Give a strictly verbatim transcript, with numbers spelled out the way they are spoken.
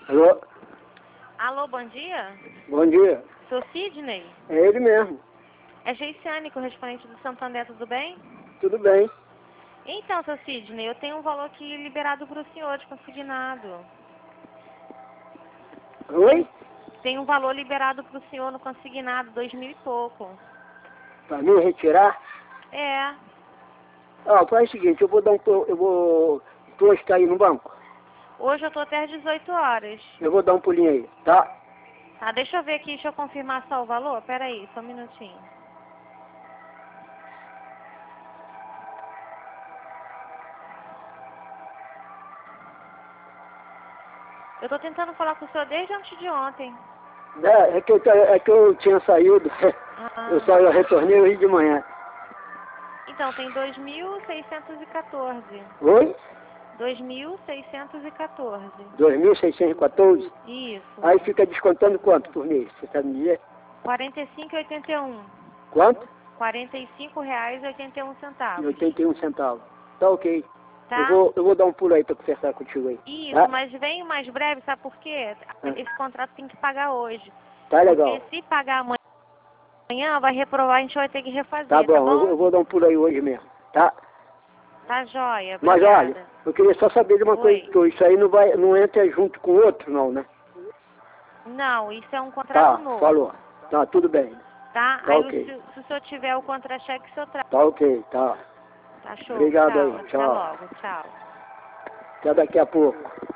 Alô? Alô, bom dia? Bom dia. Sou Sidney? É ele mesmo. É Geiciane, correspondente do Santander, tudo bem? Tudo bem. Então, seu Sidney, eu tenho um valor aqui liberado para o senhor de consignado. Oi? Tem um valor liberado para o senhor no consignado, dois mil e pouco. Para mim retirar? É. Ah, faz o seguinte, eu vou dar um... pu- Eu vou... Tu hoje tá aí no banco? Hoje eu tô até às dezoito horas. Eu vou dar um pulinho aí, tá? Tá, deixa eu ver aqui, deixa eu confirmar só o valor. Pera aí, só um minutinho. Eu tô tentando falar com o senhor desde antes de ontem. É, é que eu, ta- é que eu tinha saído. Ah. Eu saí, eu retornei hoje de manhã. Então, tem dois mil seiscentos e quatorze. Oi? dois mil seiscentos e quatorze. dois mil seiscentos e quatorze? Isso. Aí fica descontando quanto por mês? Você sabe me dizer? quarenta e cinco e oitenta e um. Quanto? quarenta e cinco reais e oitenta e um E centavos. oitenta e um centavos. Tá ok. Tá? Eu vou, eu vou dar um pulo aí para conversar contigo aí. Isso, Tá? mas vem mais breve, sabe por quê? Esse contrato tem que pagar hoje. Tá legal. Porque se pagar amanhã, vai reprovar, a gente vai ter que refazer, Tá bom, tá eu, bom? vou- eu vou dar um pulo aí hoje mesmo, tá? Tá joia, Mas obrigada. olha, eu queria só saber de uma Oi. coisa, que isso aí não vai, não entra junto com o outro, não, né? Não, isso é um contrato Tá, novo. falou. Tá, tudo bem. Tá? Tá Aí ok. o, se, se o senhor tiver o contra-cheque, o senhor traz. Tá ok, tá. Tá show, Obrigado tchau. aí, Até tchau. logo, tchau. Até daqui a pouco.